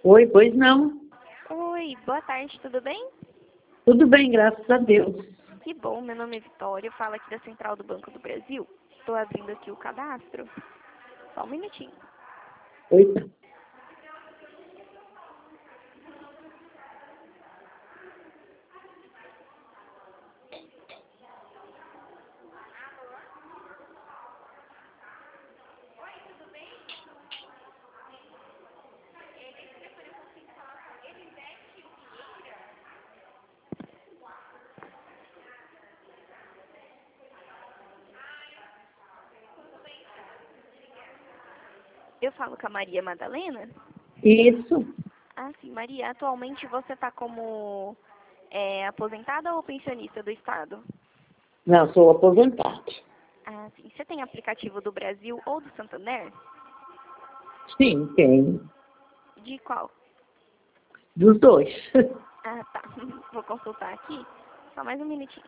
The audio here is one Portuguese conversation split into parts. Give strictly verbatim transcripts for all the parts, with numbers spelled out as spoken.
Oi, pois não. Oi, boa tarde, tudo bem? Tudo bem, graças a Deus. Que bom, meu nome é Vitória, eu falo aqui da Central do Banco do Brasil. Estou abrindo aqui o cadastro. Só um minutinho. Oi, tá. Eu falo com a Maria Madalena? Isso. Ah, sim, Maria, atualmente você está como é, aposentada ou pensionista do Estado? Não, sou aposentado. Ah, sim. Você tem aplicativo do Brasil ou do Santander? Sim, tenho. De qual? Dos dois. Ah, tá. Vou consultar aqui. Só mais um minutinho.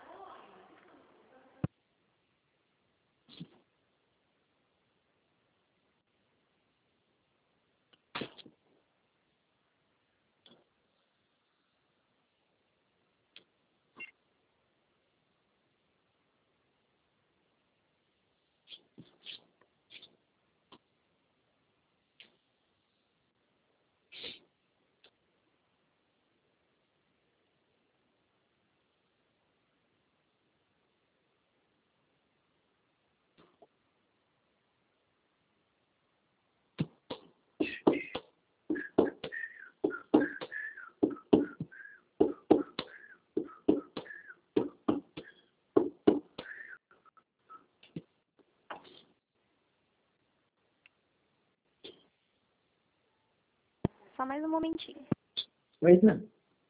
Só mais um momentinho. Pois não.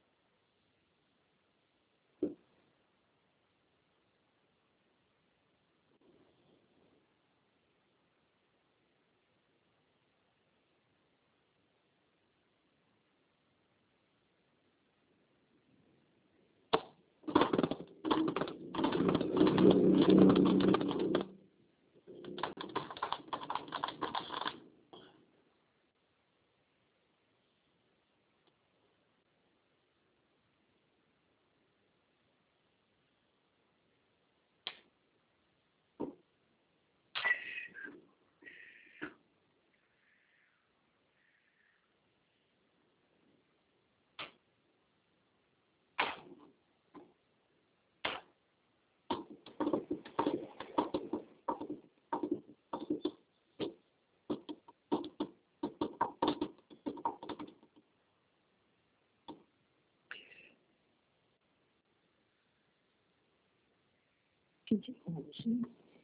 Que de hoje?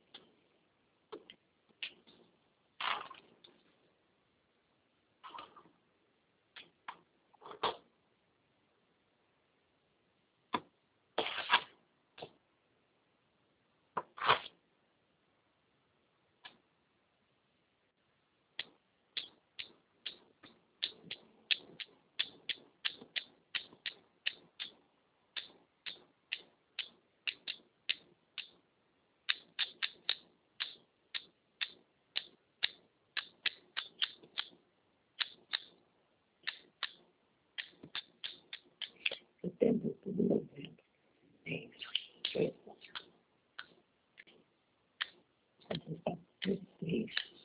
Setembro, outubro, novembro. É isso. Foi isso. Três.